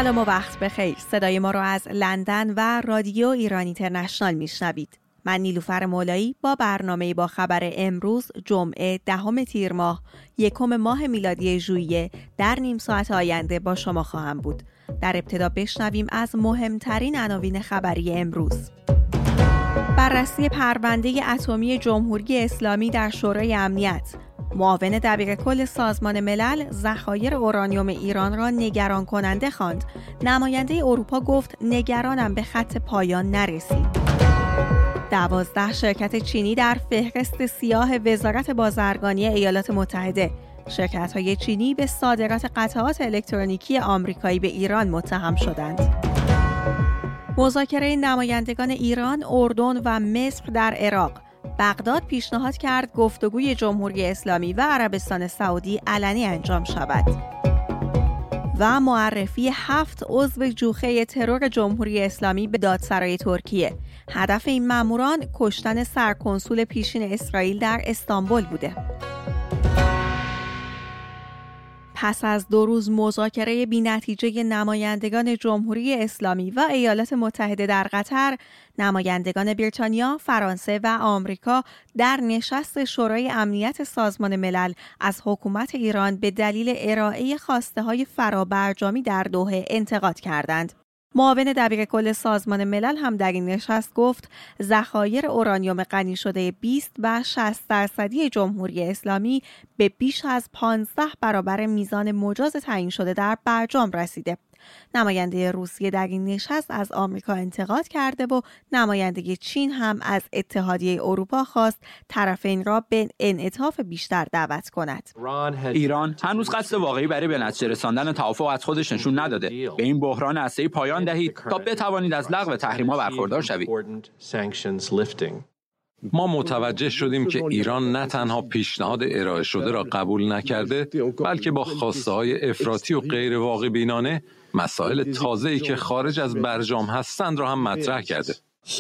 سلام و وقت بخیر. صدای ما را از لندن و رادیو ایران اینترنشنال میشنوید. من نیلوفر مولایی با برنامه با خبر امروز جمعه 10 تیر ماه 1 ماه میلادی ژوئیه در نیم ساعت آینده با شما خواهم بود. در ابتدا بشنویم از مهمترین عناوین خبری امروز. بررسی پرونده اتمی جمهوری اسلامی در شورای امنیت. معاون دبیرکل سازمان ملل ذخایر اورانیوم ایران را نگران کننده خواند. نماینده اروپا گفت نگرانم به خط پایان نرسید. 12 شرکت چینی در فهرست سیاه وزارت بازرگانی ایالات متحده. شرکت‌های چینی به صادرات قطعات الکترونیکی آمریکایی به ایران متهم شدند. مذاکره نمایندگان ایران، اردن و مصر در عراق. بغداد پیشنهاد کرد گفتگوی جمهوری اسلامی و عربستان سعودی علنی انجام شود. و معرفی 7 عضو جوخه ترور جمهوری اسلامی به دادسرای ترکیه. هدف این ماموران کشتن سرکنسول پیشین اسرائیل در استانبول بوده. پس از 2 روز مذاکره بی‌نتیجه نمایندگان جمهوری اسلامی و ایالات متحده در قطر، نمایندگان بریتانیا، فرانسه و آمریکا در نشست شورای امنیت سازمان ملل از حکومت ایران به دلیل ارائه خواسته‌های فرابرجامی در دوحه انتقاد کردند. معاون دبیرکل سازمان ملل هم در این نشست گفت ذخایر اورانیوم غنی شده 20 و 60% جمهوری اسلامی به بیش از 15 برابر میزان مجاز تعیین شده در برجام رسیده. نماینده روسیه در این نشست از آمریکا انتقاد کرده و نماینده چین هم از اتحادیه اروپا خواست طرفین را به انعطاف بیشتر دعوت کند. ایران هنوز قصد واقعی برای به نتیجه رساندن توافق از خودش نشون نداده. به این بحران هسته‌ای پایان دهید تا بتوانید از لغو تحریم‌ها برخوردار شوید. ما متوجه شدیم که ایران نه تنها پیشنهاد ارائه شده را قبول نکرده، بلکه با خواسته‌های افراطی و غیر واقع بینانه مسائل تازه‌ای که خارج از برجام هستند را هم مطرح کرده.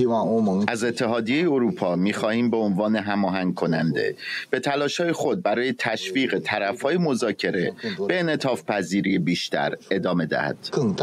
از اتحادیه اروپا می‌خواهیم به عنوان هماهنگ کننده به تلاش‌های خود برای تشویق طرف‌های مذاکره به انعطاف پذیری بیشتر ادامه دهد.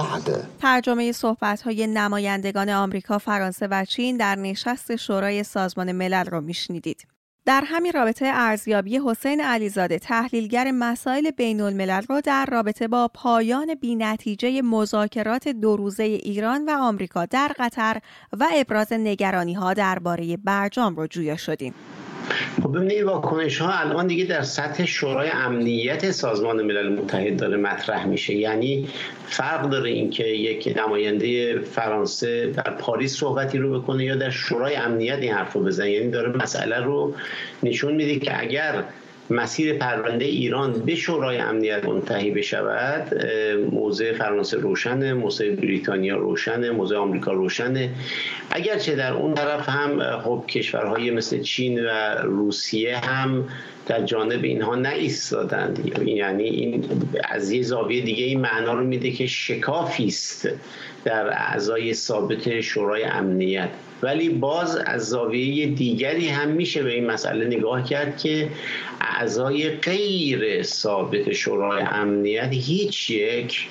ترجمه صحبت‌های نمایندگان آمریکا، فرانسه و چین در نشست شورای سازمان ملل را میشنیدید. در همین رابطه ارزیابی حسین علیزاده تحلیلگر مسائل بین‌الملل را در رابطه با پایان بی‌نتیجه مذاکرات 2 روزه ایران و آمریکا در قطر و ابراز نگرانی‌ها درباره برجام را جویا شدیم. خب ببینید واکنش‌ها الان دیگه در سطح شورای امنیت سازمان ملل متحد داره مطرح میشه. یعنی فرق داره اینکه یک نماینده فرانسه در پاریس صحبتی رو بکنه یا در شورای امنیت این حرف رو بزنه. یعنی داره مسئله رو نشون میده که اگر مسیر پرونده ایران به شورای امنیت منتهی بشود، موضع فرانسه روشنه، موضع بریتانیا روشنه، موضع آمریکا روشنه. اگرچه در اون طرف هم خب کشورهای مثل چین و روسیه هم در جانب اینها نایستادند. یعنی این از یه زاویه دیگه این معنا رو میده که شکافی است در اعضای ثابت شورای امنیت. ولی باز از زاویه دیگری هم میشه به این مسئله نگاه کرد که اعضای غیر ثابت شورای امنیت هیچ یک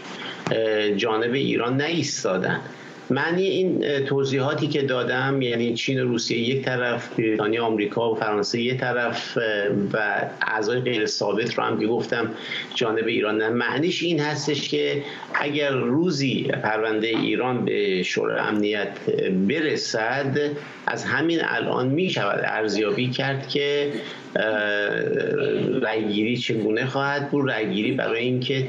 جانب ایران نایستادند. معنی این توضیحاتی که دادم، یعنی چین و روسیه یک طرف، بریتانیا، آمریکا و فرانسه یک طرف و اعضای غیر ثابت رو هم که گفتم جانب ایران نه، معنیش این هستش که اگر روزی پرونده ایران به شورای امنیت برسد، از همین الان می شود ارزیابی کرد که رأیگیری چگونه خواهد بود. رأیگیری برای اینکه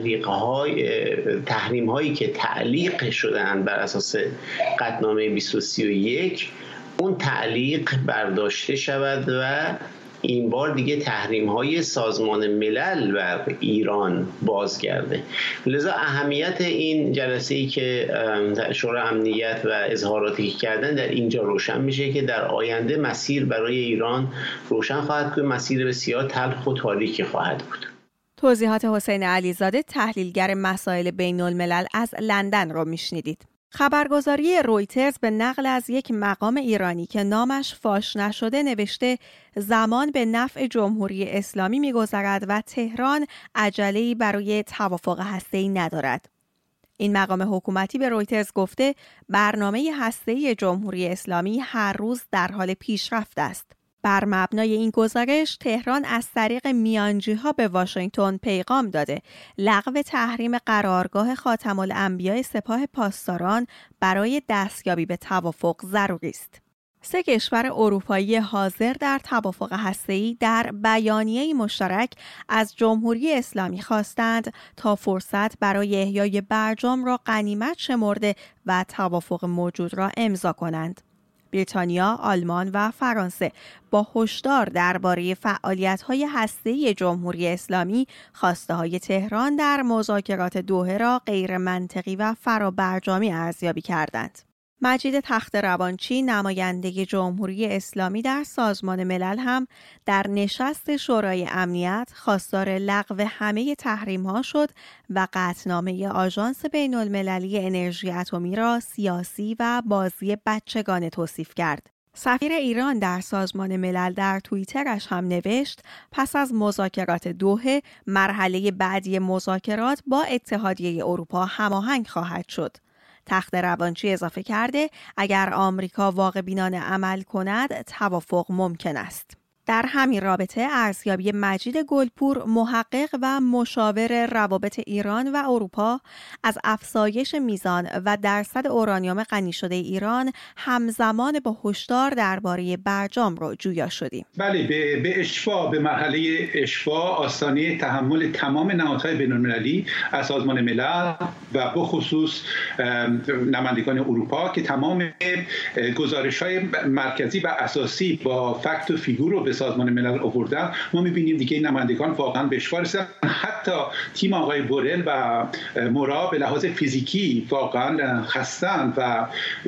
تحریم هایی که تعلیق شدند بر اساس قطعنامه 231 اون تعلیق برداشته شود و این بار دیگه تحریم‌های سازمان ملل بر ایران بازگرده. لذا اهمیت این جلسه‌ای که شورای امنیت و اظهاراتی که کردن در اینجا روشن میشه که در آینده مسیر برای ایران روشن خواهد بود، مسیر بسیار تلخ و تاریکی خواهد بود. توضیحات حسین علیزاده تحلیلگر مسائل بین‌الملل از لندن را میشنیدید. خبرگزاری رویترز به نقل از یک مقام ایرانی که نامش فاش نشده نوشته زمان به نفع جمهوری اسلامی می‌گذرد و تهران عجله‌ای برای توافق هسته‌ای ندارد. این مقام حکومتی به رویترز گفته برنامه هسته‌ای جمهوری اسلامی هر روز در حال پیشرفت است. بر مبنای این گزارش تهران از طریق میانجی‌ها به واشنگتن پیغام داده لغو تحریم قرارگاه خاتم الانبیاء سپاه پاسداران برای دستیابی به توافق ضروری است. 3 کشور اروپایی حاضر در توافق هسته‌ای در بیانیه‌ای مشترک از جمهوری اسلامی خواستند تا فرصت برای احیای برجام را غنیمت شمرده و توافق موجود را امضا کنند. بریتانیا، آلمان و فرانسه با هشدار درباره فعالیت‌های هسته‌ای جمهوری اسلامی خواسته‌های تهران در مذاکرات دوحه را غیر منطقی و فرابرجامی ارزیابی کردند. مجید تخت‌روانچی نماینده جمهوری اسلامی در سازمان ملل هم در نشست شورای امنیت خواستار لغو همه تحریم‌ها شد و قطعنامه آژانس بین‌المللی انرژی اتمی را سیاسی و بازی بچگانه توصیف کرد. سفیر ایران در سازمان ملل در توییترش هم نوشت پس از مذاکرات دوحه مرحله بعدی مذاکرات با اتحادیه اروپا هماهنگ خواهد شد. تخت‌روانچی اضافه کرده اگر آمریکا واقع بینانه عمل کند توافق ممکن است. در همین رابطه ارزیابی مجید گلپور محقق و مشاور روابط ایران و اروپا از افزایش میزان و درصد اورانیوم غنی شده ایران همزمان با هشدار درباره برجام را جویا شدیم. بله، به اشفاع، به مرحله اشفاع آستانه تحمل تمام نهادهای بین‌المللی از سازمان ملل و به خصوص نمایندگان اروپا که تمام گزارش‌های مرکزی و اساسی با فکت و فیگور رو به سازمان ملل آوردن. ما می‌بینیم دیگه این نمایندگان واقعا به اشفاع رسیدن. حتی تیم آقای بورل و مورا به لحاظ فیزیکی واقعا خسته‌اند و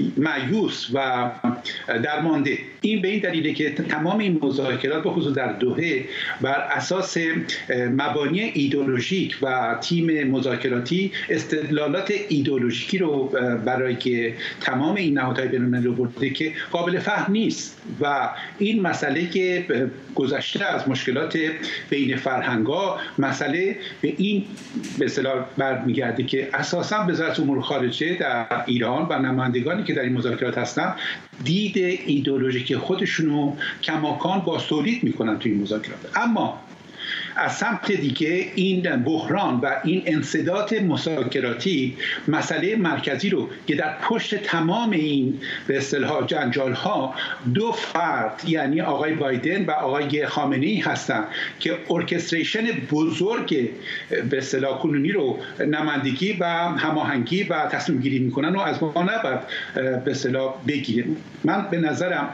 مایوس و درمانده. این به این دلیله که تمام این مذاکرات به خصوص در دوحه بر اساس مبانی ایدئولوژیک و تیم مذاکراتی استدلالات ایدئولوژیکی رو برای که تمام این نهادهای بین‌المللی آورده که قابل فهم نیست و این مسئله که گذشته از مشکلات بین فرهنگ‌ها مسئله به این به اصطلاح برمیگرده که اساساً وزارت امور خارجه در ایران و نمایندگانی که در این مذاکرات هستن دید ایدئولوژیک خودشونو کماکان باستولید میکنن توی این مذاکرات. اما از سمت دیگه این بحران و این انسداد مذاکراتی مسئله مرکزی رو که در پشت تمام این به اصطلاح جنجال‌ها دو فرد یعنی آقای بایدن و آقای خامنه‌ای هستن که ارکستریشن بزرگ به اصطلاح کنونی رو نمایندگی و هماهنگی و تصمیم گیری میکنن و از ما نباید به اصطلاح بگیره. من به نظرم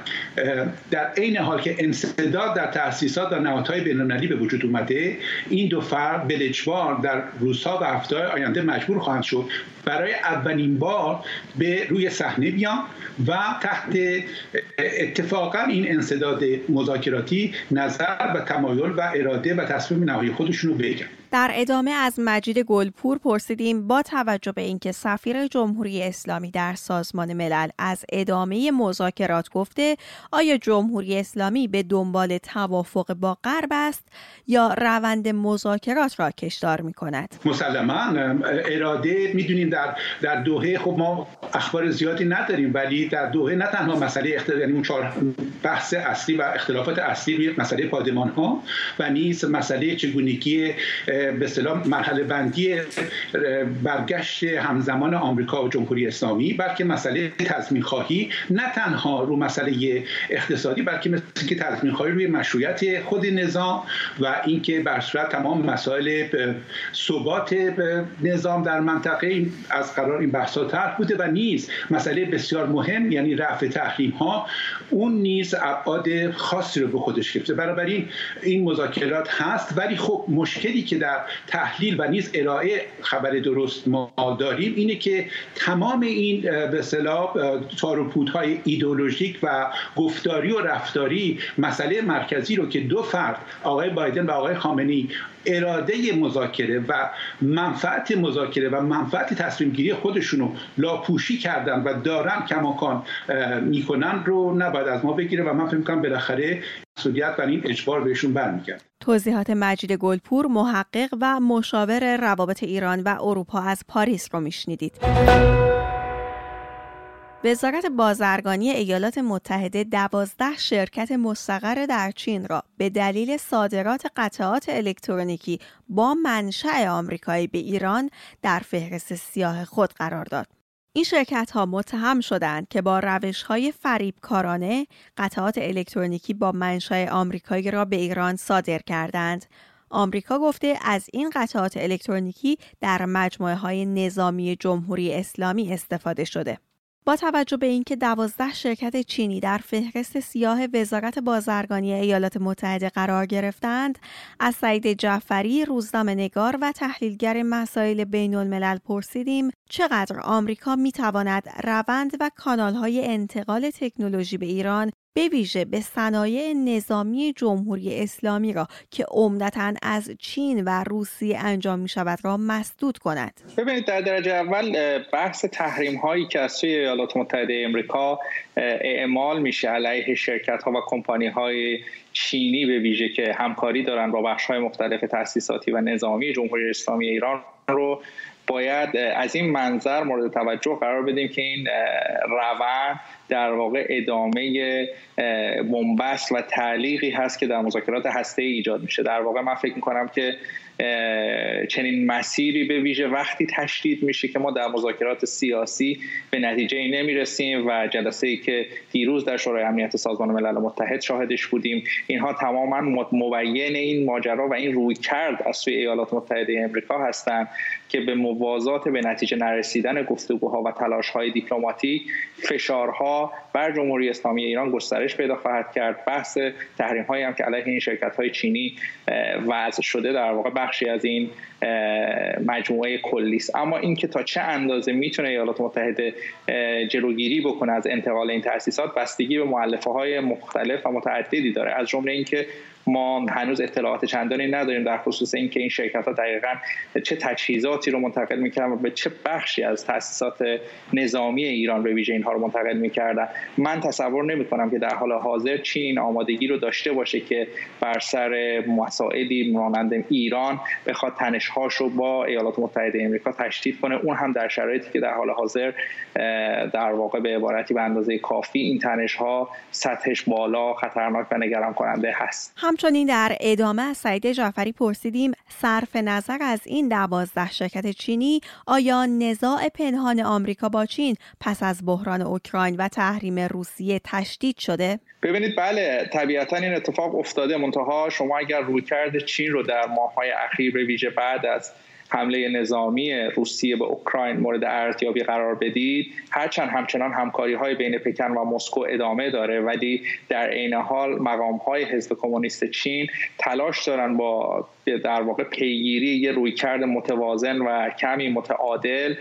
در عین حال که انسداد در تأسیسات و نهادهای بین‌المللی به وجود اومده این دو فرد به اجبار در روزها و هفته‌های آینده مجبور خواهند شد برای اولین بار به روی صحنه بیان و تحت اتفاقا این انسداد مذاکراتی نظر و تمایل و اراده و تصمیم نهایی خودشون رو بگن. در ادامه از مجید گلپور پرسیدیم با توجه به اینکه سفیر جمهوری اسلامی در سازمان ملل از ادامه مذاکرات گفته آیا جمهوری اسلامی به دنبال توافق با غرب است یا روند مذاکرات را کشدار می‌کند؟ مسلماً اراده می‌دونیم در دوحه خب ما اخبار زیادی نداریم ولی در دوحه نه تنها مسئله یعنی اون 4 بحث اصلی و اختلافات اصلی روی مسئله پادمان‌ها و نیز مسئله چگونگی به اصطلاح مرحله بندی برگشت همزمان آمریکا و جمهوری اسلامی بلکه مسئله تضمین خواهی نه تنها رو مسئله اقتصادی بلکه مثل که تضمین خواهی روی مشروعیت خود نظام و اینکه بر صورت تمام مسائل ثبات نظام در منطقه از قرار این بحث‌ها طرح بوده و نیز مسئله بسیار مهم یعنی رفع تحریم‌ها اون نیز ابعاد خاصی رو به خودش گرفته. بنابراین این مذاکرات هست ولی خب مشکلی که در تحلیل و نیز ارائه خبر درست ما داریم اینه که تمام این به اصطلاح تار و پودهای ایدئولوژیک و گفتاری و رفتاری مسئله مرکزی رو که دو فرد آقای بایدن و آقای خامنه‌ای اراده مذاکره و منفعت مذاکره و منفعت تصمیم گیری خودشونو لاپوشی کردن و دارن کماکان میکنن رو نباید از ما بگیره و من فکر می‌کنم بالاخره مسئولیت بر این اجبار بهشون برمیگرده. توضیحات مجید گلپور، محقق و مشاور روابط ایران و اروپا از پاریس رو میشنیدید. وزارت بازرگانی ایالات متحده 12 شرکت مستقر در چین را به دلیل صادرات قطعات الکترونیکی با منشأ آمریکایی به ایران در فهرست سیاه خود قرار داد. این شرکت‌ها متهم شدند که با روش‌های فریبکارانه قطعات الکترونیکی با منشأ آمریکایی را به ایران صادر کردند. آمریکا گفته از این قطعات الکترونیکی در مجموعه‌های نظامی جمهوری اسلامی استفاده شده. با توجه به اینکه 12 شرکت چینی در فهرست سیاه وزارت بازرگانی ایالات متحده قرار گرفتند، از سعید جعفری، روزنامه‌نگار و تحلیلگر مسائل بین‌الملل پرسیدیم چقدر آمریکا می‌تواند روند و کانال‌های انتقال تکنولوژی به ایران به ویژه به صنایع نظامی جمهوری اسلامی را که عمدتاً از چین و روسیه انجام می شود را مسدود کند. ببینید، در درجه اول بحث تحریم هایی که از سوی ایالات متحده آمریکا اعمال میشه علیه شرکت ها و کمپانی های چینی به ویژه که همکاری دارن با بخش های مختلف تأسیساتی و نظامی جمهوری اسلامی ایران رو باید از این منظر مورد توجه قرار بدیم که این روند در واقع ادامه بنبست و تعلیقی هست که در مذاکرات هسته‌ای ایجاد میشه. در واقع من فکر میکنم که چنین مسیری به ویژه وقتی تشدید میشه که ما در مذاکرات سیاسی به نتیجه نمیرسیم و جلسه‌ای که دیروز در شورای امنیت سازمان ملل متحد شاهدش بودیم، اینها تماما مبین این ماجرا و این رویکرد از سوی ایالات متحده آمریکا هستند که به موازات به نتیجه نرسیدن گفتگوها و تلاش‌های دیپلماتیک فشارها بر جمهوری اسلامی ایران گسترش پیدا خواهد کرد. بحث تحریم‌هایی هم که علیه این شرکت‌های چینی وضع شده در واقع بخشی از این مجموعه کلی است. اما اینکه تا چه اندازه میتونه ایالات متحده جلوگیری بکنه از انتقال این تأسیسات بستگی به مؤلفه‌های مختلف و متعددی داره، از جمله اینکه ما هنوز اطلاعات چندانی نداریم در خصوص اینکه این شرکت‌ها دقیقاً چه تجهیزاتی رو منتقل می‌کردن و به چه بخشی از تأسیسات نظامی ایران به ویژه اینها رو منتقل می‌کردن. من تصور نمی‌کنم که در حال حاضر چین این آمادگی رو داشته باشه که بر سر مسائلی مانند ایران بخواد تنش‌هاش رو با ایالات متحده آمریکا تشدید کنه، اون هم در شرایطی که در حال حاضر در واقع به عبارتی به اندازه کافی این تنش‌ها سطحش بالا، خطرناک و نگران کننده هست. همچنین در ادامه از سعید جعفری پرسیدیم صرف نظر از این 12 شرکت چینی، آیا نزاع پنهان آمریکا با چین پس از بحران اوکراین و تحریم روسیه تشدید شده؟ ببینید، بله، طبیعتاً این اتفاق افتاده. منتها شما اگر رویکرد چین رو در ماه‌های اخیر به ویژه بعد از حمله نظامی روسیه به اوکراین مورد ارزیابی قرار بدید، هرچند همچنان همکاری‌های بین پکن و مسکو ادامه داره، ولی در عین حال مقام‌های حزب کمونیست چین تلاش دارن با در واقع پیگیری یه رویکرد متوازن و کمی متعادل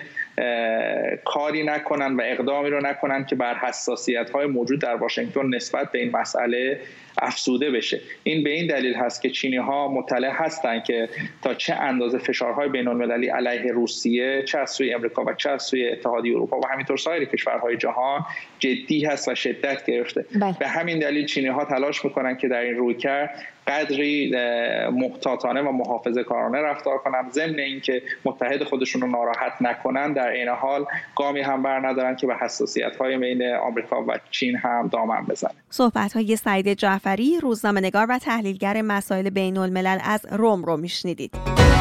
کاری نکنن و اقدامی رو نکنن که بر حساسیت‌های موجود در واشنگتن نسبت به این مسئله افزوده بشه. این به این دلیل هست که چینی‌ها مطلع هستند که تا چه اندازه فشارهای بین‌المللی علیه روسیه چه از سوی آمریکا و چه از سوی اتحادیه اروپا و همینطور سایر کشورهای جهان جدی هست و شدت گرفته. به همین دلیل چینی‌ها تلاش می‌کنن که در این رویکرد قدری محتاطانه و محافظه‌کارانه رفتار کنند، ضمن اینکه متحد خودشون رو ناراحت نکنن، در عین حال گامی هم بر ندارن که به حساسیت‌های بین آمریکا و چین هم دامن بزنن. صحبت‌های سعید جعفری، روزنامه‌نگار و تحلیلگر مسائل بین‌الملل از روم رو میشنیدید.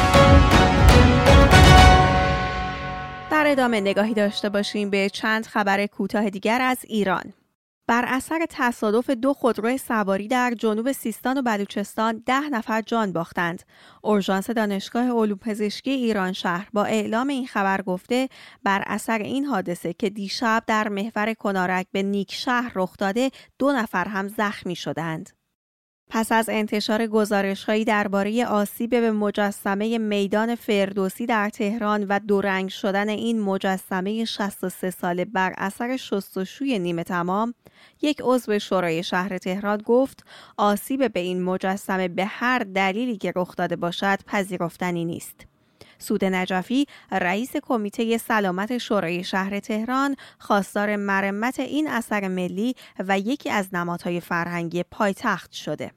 در ادامه نگاهی داشته باشیم به چند خبر کوتاه دیگر از ایران. بر اثر تصادف 2 خودرو سواری در جنوب سیستان و بلوچستان 10 نفر جان باختند. اورژانس دانشگاه علوم پزشکی ایران شهر با اعلام این خبر گفته بر اثر این حادثه که دیشب در محور کنارک به نیکشهر رخ داده 2 نفر هم زخمی شدند. پس از انتشار گزارش‌هایی درباره آسیب به مجسمه میدان فردوسی در تهران و دورنگ شدن این مجسمه 63 ساله بر اثر شستشوی نیمه تمام، یک عضو شورای شهر تهران گفت آسیب به این مجسمه به هر دلیلی که رخ داده باشد پذیرفتنی نیست. سود نجفی رئیس کمیته سلامت شورای شهر تهران خواستار مرمت این اثر ملی و یکی از نمادهای فرهنگی پایتخت شده.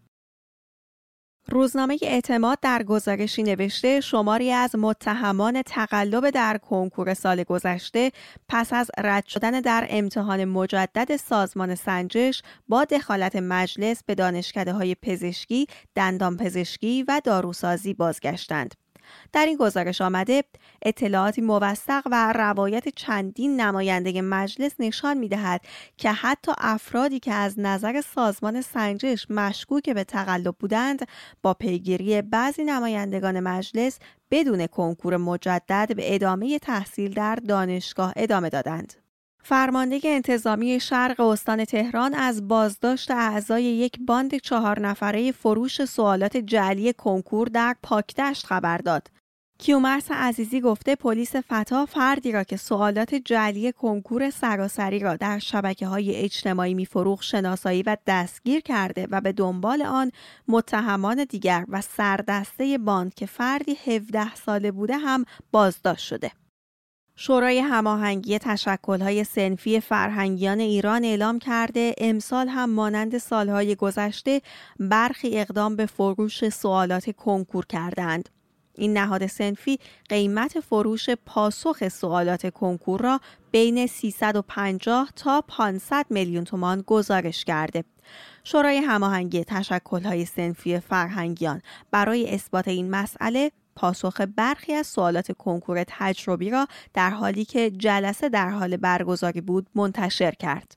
روزنامه اعتماد در گزارشی نوشته شماری از متهمان تقلب در کنکور سال گذشته پس از رد شدن در امتحان مجدد سازمان سنجش با دخالت مجلس به دانشکده‌های پزشکی، دندانپزشکی و داروسازی بازگشتند. در این گزارش آمده اطلاعاتی موثق و روایت چندین نماینده مجلس نشان می‌دهد که حتی افرادی که از نظر سازمان سنجش مشکوک به تقلب بودند با پیگیری بعضی نمایندگان مجلس بدون کنکور مجدد به ادامه تحصیل در دانشگاه ادامه دادند. فرمانده انتظامی شرق استان تهران از بازداشت اعضای یک باند 4 نفره فروش سوالات جعلی کنکور در پاکدشت خبر داد. کیومرث عزیزی گفته پلیس فتا فردی را که سوالات جعلی کنکور سراسری را در شبکه‌های اجتماعی می‌فروخت شناسایی و دستگیر کرده و به دنبال آن متهمان دیگر و سردسته باند که فردی 17 ساله بوده هم بازداشت شده. شورای هماهنگی تشکل‌های صنفی فرهنگیان ایران اعلام کرده امسال هم مانند سالهای گذشته برخی اقدام به فروش سوالات کنکور کردند. این نهاد صنفی قیمت فروش پاسخ سوالات کنکور را بین 350 تا 500 میلیون تومان گزارش کرده. شورای هماهنگی تشکل‌های صنفی فرهنگیان برای اثبات این مسئله پاسخ برخی از سوالات کنکور تجربی را در حالی که جلسه در حال برگزاری بود منتشر کرد.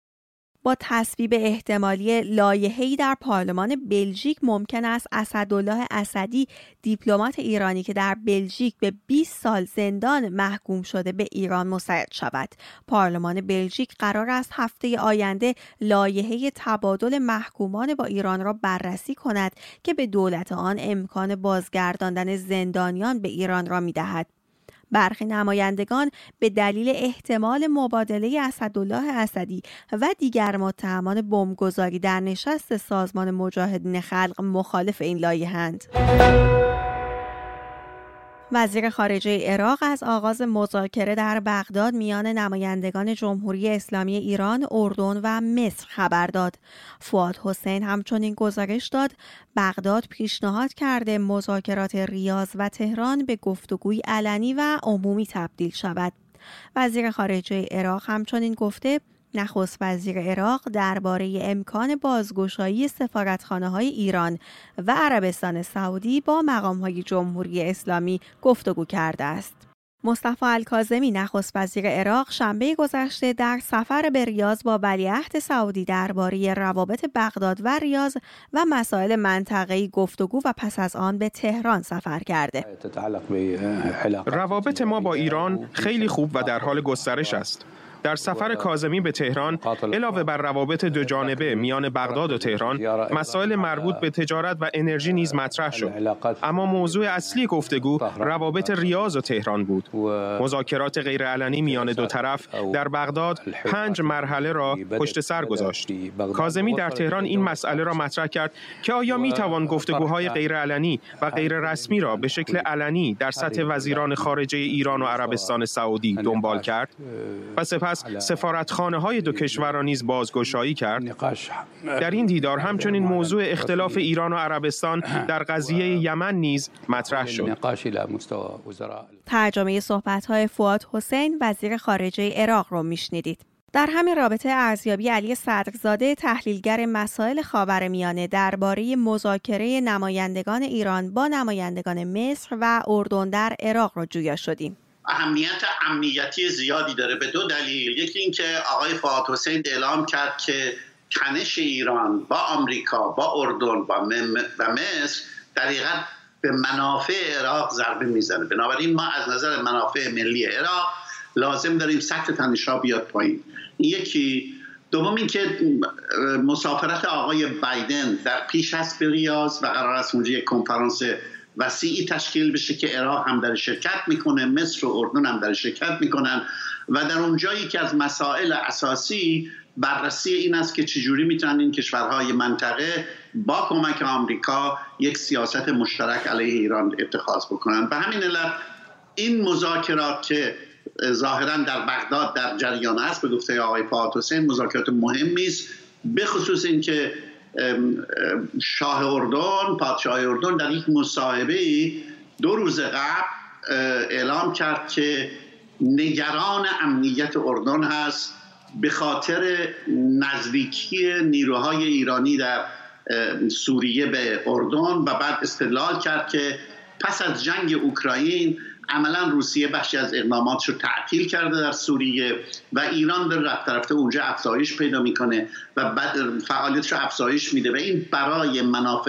با تصویب احتمالی لایحه‌ای در پارلمان بلژیک ممکن است اسدالله اسدی دیپلمات ایرانی که در بلژیک به 20 سال زندان محکوم شده به ایران مسترد شود. پارلمان بلژیک قرار است هفته آینده لایحه تبادل محکومان با ایران را بررسی کند که به دولت آن امکان بازگرداندن زندانیان به ایران را می‌دهد. برخی نمایندگان به دلیل احتمال مبادله اسدالله اسدی و دیگر متهمان بمبگذاری در نشست سازمان مجاهدین خلق مخالف این لایحه‌اند. وزیر خارجه عراق از آغاز مذاکره در بغداد میان نمایندگان جمهوری اسلامی ایران، اردن و مصر خبر داد. فؤاد حسین همچنین گزارش داد بغداد پیشنهاد کرده مذاکرات ریاض و تهران به گفتگوی علنی و عمومی تبدیل شود. وزیر خارجه عراق همچنین گفته نخست وزیر عراق درباره امکان بازگشایی سفارتخانه‌های ایران و عربستان سعودی با مقام‌های جمهوری اسلامی گفتگو کرده است. مصطفی الکاظمی نخست وزیر عراق شنبه گذشته در سفر به ریاض با ولیعهد سعودی درباره روابط بغداد و ریاض و مسائل منطقه‌ای گفتگو و پس از آن به تهران سفر کرده. روابط ما با ایران خیلی خوب و در حال گسترش است. در سفر کاظمی به تهران علاوه بر روابط دو جانبه میان بغداد و تهران مسائل مربوط به تجارت و انرژی نیز مطرح شد، اما موضوع اصلی گفتگو روابط ریاض و تهران بود. مذاکرات غیرعلنی میان دو طرف در بغداد 5 مرحله را پشت سر گذاشت. کاظمی در تهران این مسئله را مطرح کرد که آیا میتوان گفتگوهای غیرعلنی و غیر رسمی را به شکل علنی در سطح وزیران خارجه ایران و عربستان سعودی دنبال کرد و سپس سفارتخانه‌های دو کشور را نیز بازگشایی کرد. در این دیدار همچنین موضوع اختلاف ایران و عربستان در قضیه یمن نیز مطرح شد. ترجمه صحبت‌های فؤاد حسین وزیر خارجه عراق را میشنیدید. در همین رابطه ارزیابی علی صدرزاده تحلیلگر مسائل خاورمیانه درباره مذاکره نمایندگان ایران با نمایندگان مصر و اردن در عراق را جویا شدیم. اهمیت امنیتی زیادی داره به 2 دلیل. یکی این که آقای فؤاد حسین اعلام کرد که تنش ایران با آمریکا، با اردن و مصر در حقیقت به منافع عراق ضربه میزنه. بنابراین ما از نظر منافع ملی عراق لازم داریم سطح تنش‌ها بیاد پایین. یکی. دوم این که مسافرت آقای بایدن در پیش است به ریاض و قرار است اونجا یک کنفرانس وسیعی تشکیل بشه که عراق هم در شرکت میکنه، مصر و اردن هم در شرکت میکنن و در اونجایی که از مسائل اساسی بررسی این است که چجوری میتونن این کشورهای منطقه با کمک آمریکا یک سیاست مشترک علیه ایران اتخاذ بکنن. به همین علت این مذاکرات که ظاهرا در بغداد در جریان است، به گفته آقای فؤاد حسین مذاکرات مهمی است، به خصوص اینکه پادشاه اردن در یک مصاحبه‌ای 2 روز قبل اعلام کرد که نگران امنیت اردن هست به خاطر نزدیکی نیروهای ایرانی در سوریه به اردن و بعد استدلال کرد که پس از جنگ اوکراین عملا روسیه بخشی از اقداماتش رو تعطیل کرده در سوریه و ایران در رفته اونجا افزایش پیدا میکنه و بعد فعالیتش رو افزایش میده و این برای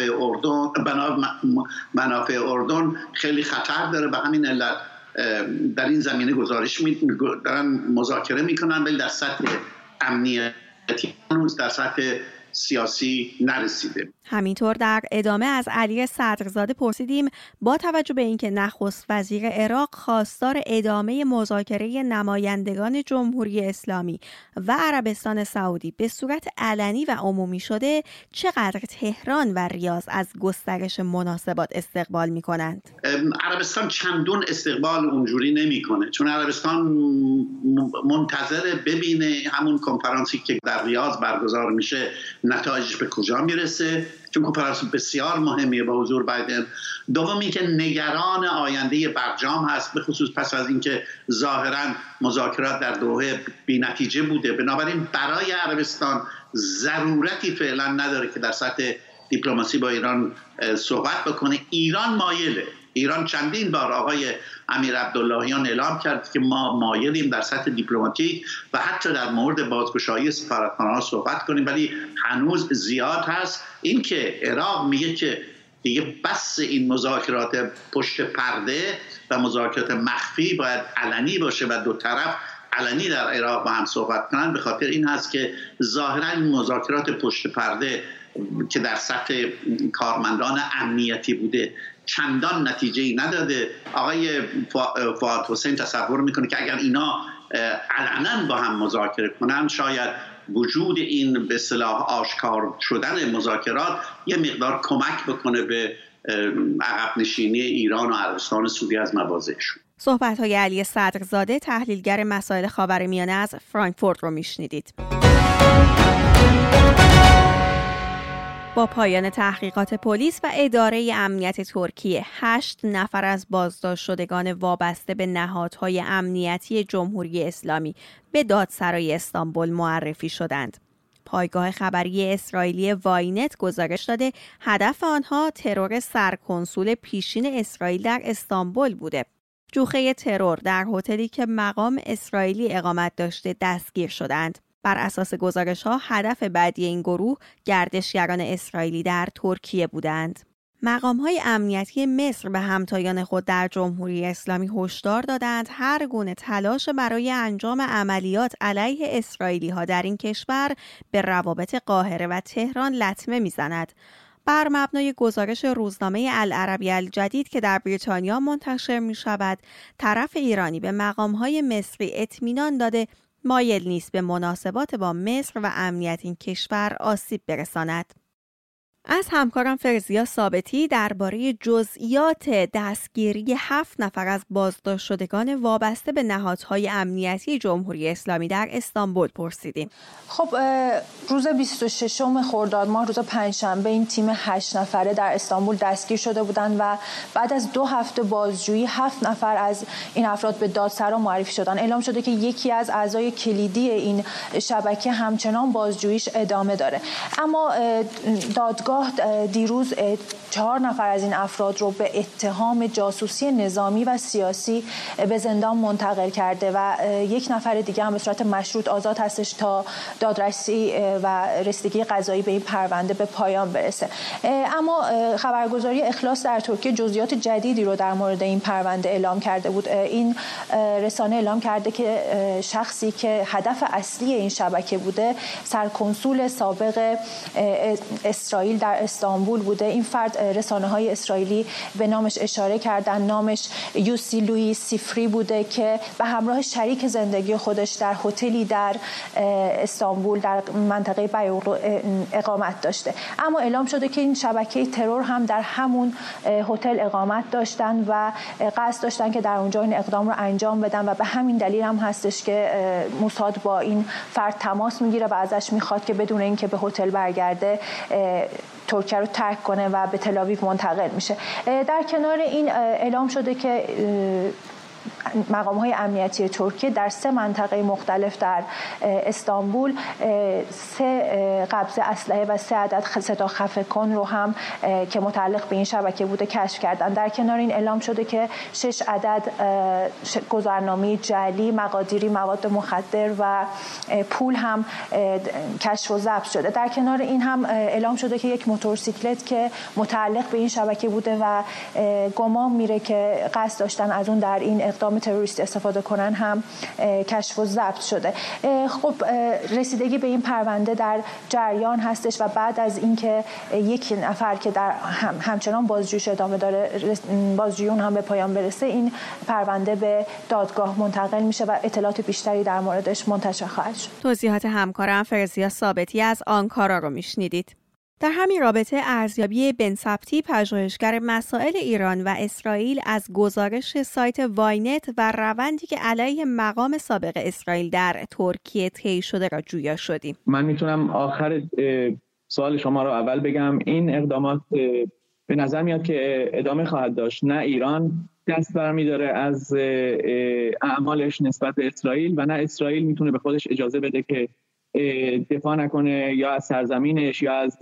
منافع اردن خیلی خطر داره. به همین علت در این زمینه دارن مذاکره میکنن، ولی در سطح امنیتی هنوز در سطح سیاسی نرسیده. همینطور در ادامه از علی صدرزاده پرسیدیم با توجه به اینکه نخست وزیر عراق خواستار ادامه مذاکره نمایندگان جمهوری اسلامی و عربستان سعودی به صورت علنی و عمومی شده، چقدر تهران و ریاض از گسترش مناسبات استقبال می‌کنند؟ عربستان چندون استقبال اونجوری نمی‌کنه، چون عربستان منتظر ببینه همون کنفرانسی که در ریاض برگزار میشه نتایجش به کجا میرسه، چون کنفرانس بسیار مهمیه با حضور بایدن. دومی که نگران آینده برجام هست، به خصوص پس از اینکه ظاهرا مذاکرات در دوحه بی‌نتیجه بوده. بنابراین برای عربستان ضرورتی فعلا نداره که در سطح دیپلماسی با ایران صحبت بکنه. ایران مایله. ایران چندین بار آقای امیر عبداللهیان اعلام کرد که ما مایلیم در سطح دیپلماتیک و حتی در مورد بازگشایی سفارتخانه‌ها صحبت کنیم، ولی هنوز زیاد هست. این که عراق میگه که دیگه بس این مذاکرات پشت پرده و مذاکرات مخفی باید علنی باشه و دو طرف علنی در عراق با هم صحبت کنن، به خاطر این هست که ظاهرا این مذاکرات پشت پرده که در سطح کارمندان امنیتی بوده چندان نتیجه‌ای نداده. آقای فؤاد حسین تصور میکنه که اگر اینا علنا با هم مذاکره کنن، شاید وجود این به اصطلاح آشکار شدن مذاکرات یه مقدار کمک بکنه به عقب نشینی ایران و عربستان سعودی از مواضعشون. صحبت‌های علی صدرزاده، تحلیلگر مسائل خاورمیانه از فرانکفورت رو میشنیدید. با پایان تحقیقات پلیس و اداره امنیت ترکیه 8 نفر از بازداشت شدگان وابسته به نهادهای امنیتی جمهوری اسلامی به دادسرای استانبول معرفی شدند. پایگاه خبری اسرائیلی واینت گزارش داده هدف آنها ترور سرکنسول پیشین اسرائیل در استانبول بوده. جوخه ترور در هتلی که مقام اسرائیلی اقامت داشته دستگیر شدند. بر اساس گزارش‌ها هدف بعدی این گروه گردشگران اسرائیلی در ترکیه بودند. مقام‌های امنیتی مصر به همتایان خود در جمهوری اسلامی هشدار دادند هر گونه تلاش برای انجام عملیات علیه اسرائیلی‌ها در این کشور به روابط قاهره و تهران لطمه می‌زند. بر مبنای گزارش روزنامه العربی الجدید که در بریتانیا منتشر می‌شود، طرف ایرانی به مقام‌های مصری اطمینان داده مایل نیست به مناسبات با مصر و امنیت این کشور آسیب برساند. از همکارم فرزیا ثابتی درباره جزئیات دستگیری 7 نفر از بازداشت شدگان وابسته به نهادهای امنیتی جمهوری اسلامی در استانبول پرسیدیم. خب روز 26 خرداد ماه، روز پنجشنبه، این تیم 8 نفره در استانبول دستگیر شده بودند و بعد از 2 هفته بازجویی 7 نفر از این افراد به دادسرا معرفی شدند. اعلام شده که یکی از اعضای کلیدی این شبکه همچنان بازجوییش ادامه داره. اما دادگاه دیروز 4 نفر از این افراد رو به اتهام جاسوسی نظامی و سیاسی به زندان منتقل کرده و 1 نفر دیگه هم به صورت مشروط آزاد هستش تا دادرسی و رسیدگی قضایی به این پرونده به پایان برسه. اما خبرگزاری اخلاص در ترکیه جزئیات جدیدی رو در مورد این پرونده اعلام کرده بود. این رسانه اعلام کرده که شخصی که هدف اصلی این شبکه بوده، سرکنسول سابق اسرائیل اسرائیل در استانبول بوده. این فرد رسانه‌های اسرائیلی به نامش اشاره کردن. نامش یوسی لوئی سیفری بوده که به همراه شریک زندگی خودش در هتلی در استانبول در منطقه بیوقلو اقامت داشته. اما اعلام شده که این شبکه ترور هم در همون هتل اقامت داشتن و قصد داشتن که در اونجا این اقدام رو انجام بدن و به همین دلیل هم هستش که موساد با این فرد تماس میگیره و ازش میخواد که بدون اینکه به هتل برگرده ترکیه رو ترک کنه و به تل‌آویو منتقل میشه. در کنار این اعلام شده که مقام‌های امنیتی ترکیه در 3 منطقه مختلف در استانبول 3 قبضه اسلحه و 3 عدد صدا خفه کن رو هم که متعلق به این شبکه بوده کشف کردن. در کنار این اعلام شده که 6 عدد گذرنامه جعلی، مقادیری مواد مخدر و پول هم کشف و ضبط شده. در کنار این هم اعلام شده که یک موتورسیکلت که متعلق به این شبکه بوده و گمان میره که قصد داشتن از اون در این اقدام تروریستی استفاده کنن هم کشف و ضبط شده. خب رسیدگی به این پرونده در جریان هستش و بعد از اینکه یک نفر که در همچنان بازجوییش ادامه داره، بازجویی هم به پایان برسه، این پرونده به دادگاه منتقل میشه و اطلاعات بیشتری در موردش منتشر خواهد شد. توضیحات همکارم فرزیا ثابتی از آنکارا رو میشنیدید. در همین رابطه ارزیابی بن ثبتی پژوهشگر مسائل ایران و اسرائیل از گزارش سایت واینت و روندی که علیه مقام سابق اسرائیل در ترکیه طی شده را جویا شدیم. من میتونم آخر سوال شما رو اول بگم. این اقدامات به نظر میاد که ادامه خواهد داشت. نه ایران دست برمی‌داره از اعمالش نسبت به اسرائیل و نه اسرائیل میتونه به خودش اجازه بده که دفاع نکنه یا از سرزمینش یا از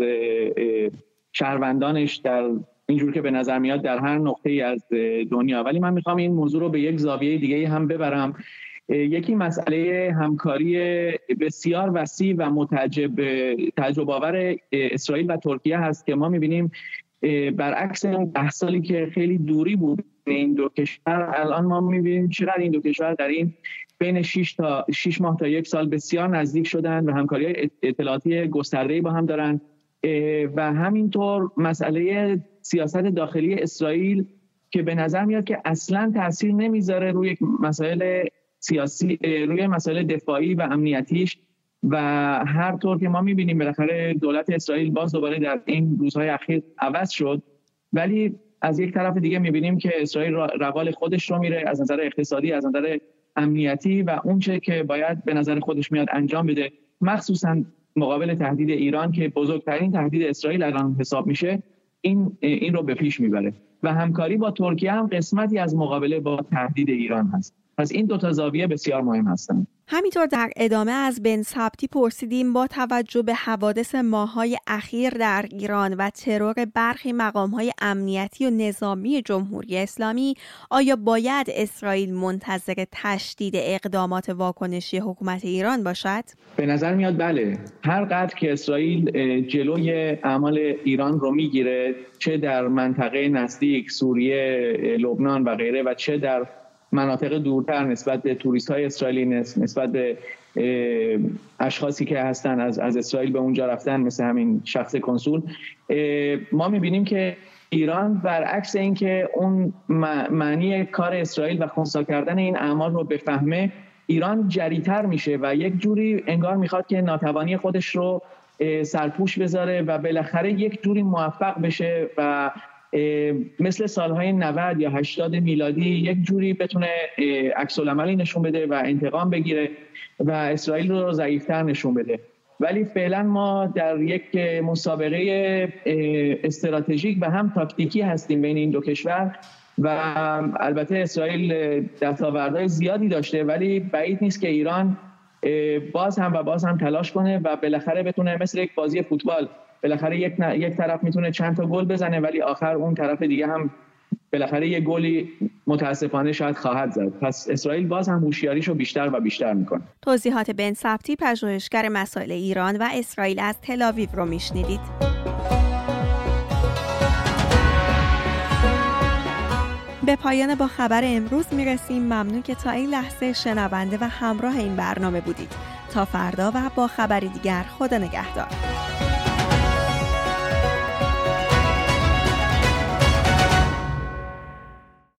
شهروندانش، در اینجور که به نظر میاد در هر نقطه‌ای از دنیا. ولی من میخوام این موضوع رو به یک زاویه دیگه هم ببرم. یکی مسئله همکاری بسیار وسیع و تعجب آور اسرائیل و ترکیه هست که ما میبینیم برعکس این 10 سالی که خیلی دوری بود این دو کشور، الان ما میبینیم چقدر این دو کشور در این بین 6 ماه تا 1 سال بسیار نزدیک شدن و همکاری اطلاعاتی گسترده‌ای با هم دارن. و همینطور مسئله سیاست داخلی اسرائیل که به نظر میاد که اصلاً تاثیر نمیذاره روی مسائل سیاسی، روی مسائل دفاعی و امنیتیش. و هر طور که ما میبینیم بالاخره دولت اسرائیل باز دوباره در این روزهای اخیر عوض شد، ولی از یک طرف دیگه میبینیم که اسرائیل روال خودش رو میره از نظر اقتصادی، از نظر امنیتی و اون چه که باید به نظر خودش میاد انجام بده، مخصوصا مقابل تهدید ایران که بزرگترین تهدید اسرائیل الان حساب میشه، این رو به پیش میبره. و همکاری با ترکیه هم قسمتی از مقابله با تهدید ایران هست. پس این 2 تا زاویه بسیار مهم هستند. همینطور در ادامه از بن ثبتی پرسیدیم با توجه به حوادث ماه‌های اخیر در ایران و ترور برخی مقام‌های امنیتی و نظامی جمهوری اسلامی، آیا باید اسرائیل منتظر تشدید اقدامات واکنشی حکومت ایران باشد؟ به نظر میاد بله. هر قدر که اسرائیل جلوی اعمال ایران رو میگیره، چه در منطقه نزدیک سوریه، لبنان و غیره و چه در مناطق دورتر نسبت به توریست‌های اسرائیلی، نسبت به اشخاصی که هستن از اسرائیل به اونجا رفتن مثل همین شخص کنسول، ما می‌بینیم که ایران برعکس این که اون معنی کار اسرائیل و خنثی کردن این اعمال رو بفهمه، ایران جری‌تر میشه و یک جوری انگار میخواد که ناتوانی خودش رو سرپوش بذاره و بالاخره یک جوری موفق بشه و مثل سالهای 90 یا 80 میلادی یک جوری بتونه عکس العملی نشون بده و انتقام بگیره و اسرائیل رو ضعیف‌تر نشون بده. ولی فعلا ما در یک مسابقه استراتژیک و هم تاکتیکی هستیم بین این 2 کشور و البته اسرائیل دستاوردهای زیادی داشته، ولی بعید نیست که ایران باز هم تلاش کنه و بالاخره بتونه مثل یک بازی فوتبال، بالاخره یک طرف میتونه چند تا گل بزنه ولی آخر اون طرف دیگه هم بالاخره یک گلی متاسفانه شاید خواهد زد. پس اسرائیل باز هم هوشیاریشو بیشتر و بیشتر میکنه. توضیحات بن ثبتی پژوهشگر مسائل ایران و اسرائیل از تل‌آویو رو میشنیدید. به پایان با خبر امروز میرسیم. ممنون که تا این لحظه شنونده و همراه این برنامه بودید. تا فردا و با خبری دیگر، خدا نگهدار.